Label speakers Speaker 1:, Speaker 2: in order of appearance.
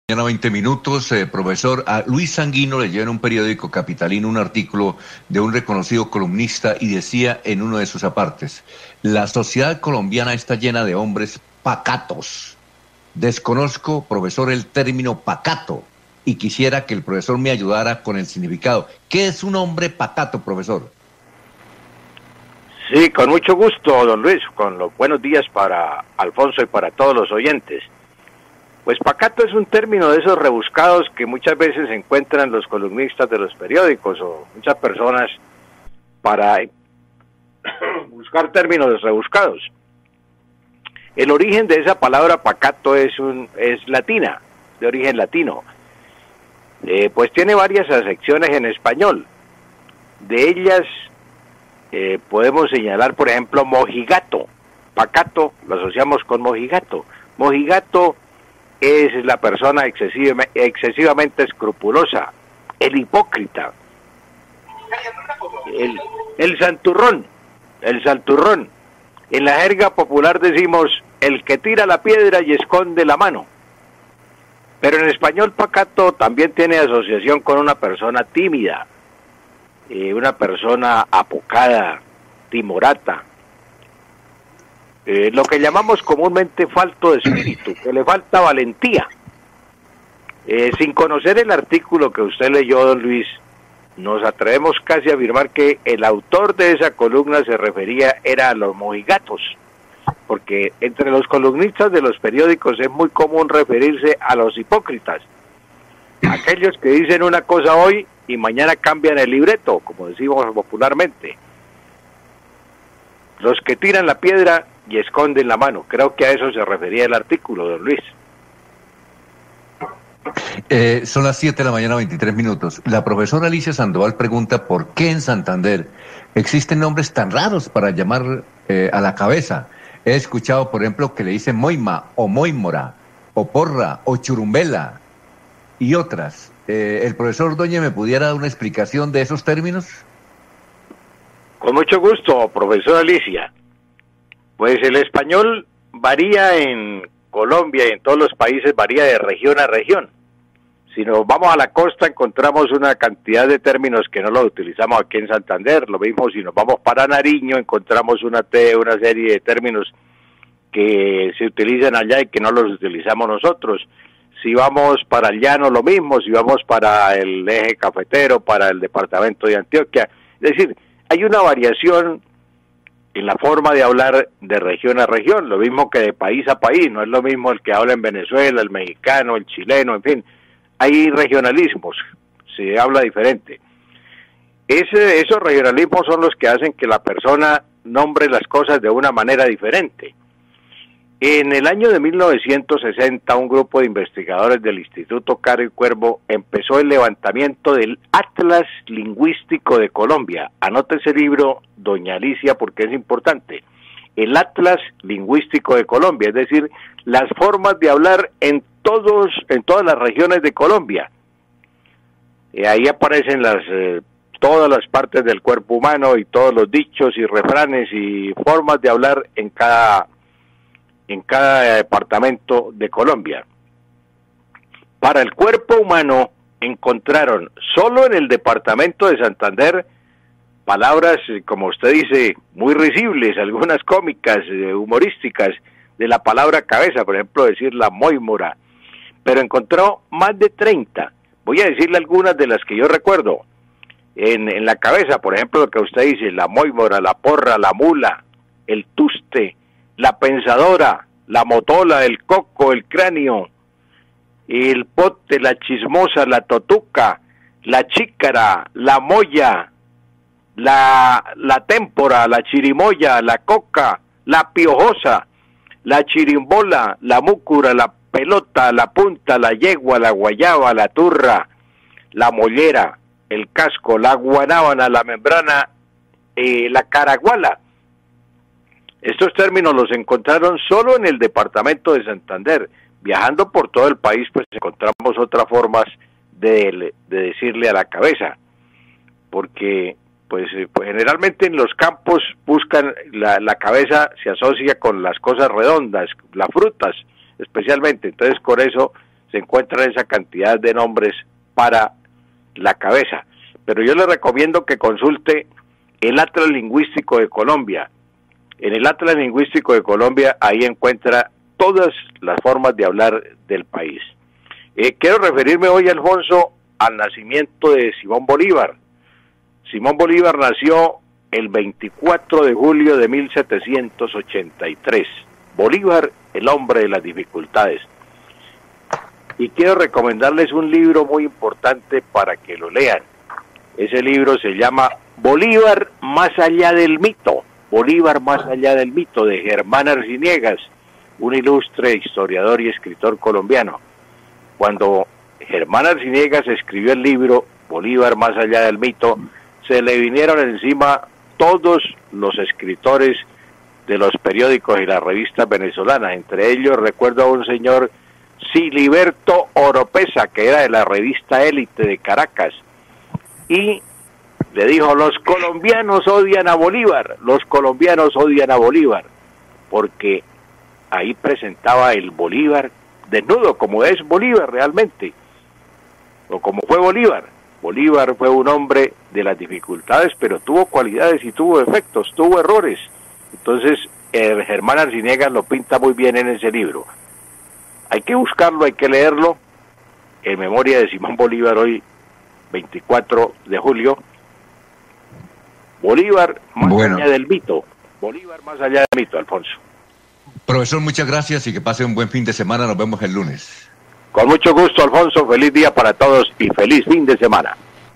Speaker 1: Mañana 20 minutos, profesor, a Luis Sanguino le lleva en un periódico capitalino un artículo de un reconocido columnista y decía en uno de sus apartes: la sociedad colombiana está llena de hombres pacatos. Desconozco, profesor, el término pacato y quisiera que el profesor me ayudara con el significado. ¿Qué es un hombre pacato, profesor?
Speaker 2: Sí, con mucho gusto, don Luis, con los buenos días para Alfonso y para todos los oyentes. Pues pacato es un término de esos rebuscados que muchas veces encuentran los columnistas de los periódicos o muchas personas para buscar términos rebuscados. El origen de esa palabra pacato es latina, de origen latino. Pues tiene varias acepciones en español. De ellas podemos señalar, por ejemplo, mojigato. Pacato lo asociamos con mojigato. Mojigato es la persona excesivamente escrupulosa, el hipócrita, el santurrón. En la jerga popular decimos el que tira la piedra y esconde la mano. Pero en español pacato también tiene asociación con una persona tímida, una persona apocada, timorata, lo que llamamos comúnmente falto de espíritu, que le falta valentía. Sin conocer el artículo que usted leyó, don Luis, nos atrevemos casi a afirmar que el autor de esa columna se refería era a los mojigatos, porque entre los columnistas de los periódicos es muy común referirse a los hipócritas, aquellos que dicen una cosa hoy y mañana cambian el libreto, como decimos popularmente. Los que tiran la piedra y esconden la mano. Creo que a eso se refería el artículo, don Luis.
Speaker 1: Son las 7 de la mañana, 23 minutos. La profesora Alicia Sandoval pregunta por qué en Santander existen nombres tan raros para llamar a la cabeza. He escuchado, por ejemplo, que le dicen Moima, o Moimora, o Porra, o Churumbela, y otras. ¿El profesor Ordóñez me pudiera dar una explicación de esos términos?
Speaker 2: Con mucho gusto, profesor Alicia. Pues el español varía en Colombia y en todos los países, varía de región a región. Si nos vamos a la costa encontramos una cantidad de términos que no los utilizamos aquí en Santander. Lo mismo si nos vamos para Nariño encontramos una serie de términos que se utilizan allá y que no los utilizamos nosotros. Si vamos para el llano lo mismo, si vamos para el eje cafetero, para el departamento de Antioquia. Es decir, hay una variación en la forma de hablar de región a región, lo mismo que de país a país, no es lo mismo el que habla en Venezuela, el mexicano, el chileno, en fin, hay regionalismos, se habla diferente. Esos regionalismos son los que hacen que la persona nombre las cosas de una manera diferente. En el año de 1960, un grupo de investigadores del Instituto Caro y Cuervo empezó el levantamiento del Atlas Lingüístico de Colombia. Anote ese libro, doña Alicia, porque es importante. El Atlas Lingüístico de Colombia, es decir, las formas de hablar en todas las regiones de Colombia. Ahí aparecen todas las partes del cuerpo humano y todos los dichos y refranes y formas de hablar en cada departamento de Colombia. Para el cuerpo humano encontraron solo en el departamento de Santander palabras, como usted dice, muy risibles, algunas cómicas, humorísticas, de la palabra cabeza, por ejemplo, decir la moimora, pero encontró más de 30. Voy a decirle algunas de las que yo recuerdo. En la cabeza, por ejemplo, lo que usted dice, la moimora, la porra, la mula, el tuste, la pensadora, la motola, el coco, el cráneo, el pote, la chismosa, la totuca, la chícara, la moya, la témpora, la chirimoya, la coca, la piojosa, la chirimbola, la múcura, la pelota, la punta, la yegua, la guayaba, la turra, la mollera, el casco, la guanábana, la membrana, la caraguala. Estos términos los encontraron solo en el departamento de Santander. Viajando por todo el país, pues encontramos otras formas de decirle a la cabeza, porque pues generalmente en los campos buscan la cabeza, se asocia con las cosas redondas, las frutas especialmente, entonces con eso se encuentran esa cantidad de nombres para la cabeza. Pero yo le recomiendo que consulte el Atlas Lingüístico de Colombia. En el Atlas Lingüístico de Colombia, ahí encuentra todas las formas de hablar del país. Quiero referirme hoy, Alfonso, al nacimiento de Simón Bolívar. Simón Bolívar nació el 24 de julio de 1783. Bolívar, el hombre de las dificultades. Y quiero recomendarles un libro muy importante para que lo lean. Ese libro se llama Bolívar más allá del mito. Bolívar más allá del mito, de Germán Arciniegas, un ilustre historiador y escritor colombiano. Cuando Germán Arciniegas escribió el libro Bolívar más allá del mito, se le vinieron encima todos los escritores de los periódicos y las revistas venezolanas. Entre ellos recuerdo a un señor Siliberto Oropesa, que era de la revista Élite de Caracas, y le dijo: los colombianos odian a Bolívar, los colombianos odian a Bolívar, porque ahí presentaba el Bolívar desnudo, como es Bolívar realmente, o como fue Bolívar. Bolívar fue un hombre de las dificultades, pero tuvo cualidades y tuvo defectos, tuvo errores. Entonces, el Germán Arciniegas lo pinta muy bien en ese libro. Hay que buscarlo, hay que leerlo, en memoria de Simón Bolívar, hoy 24 de julio. Bolívar más allá del mito. Bolívar más allá del mito, Alfonso.
Speaker 1: Profesor, muchas gracias y que pase un buen fin de semana. Nos vemos el lunes.
Speaker 2: Con mucho gusto, Alfonso. Feliz día para todos y feliz fin de semana.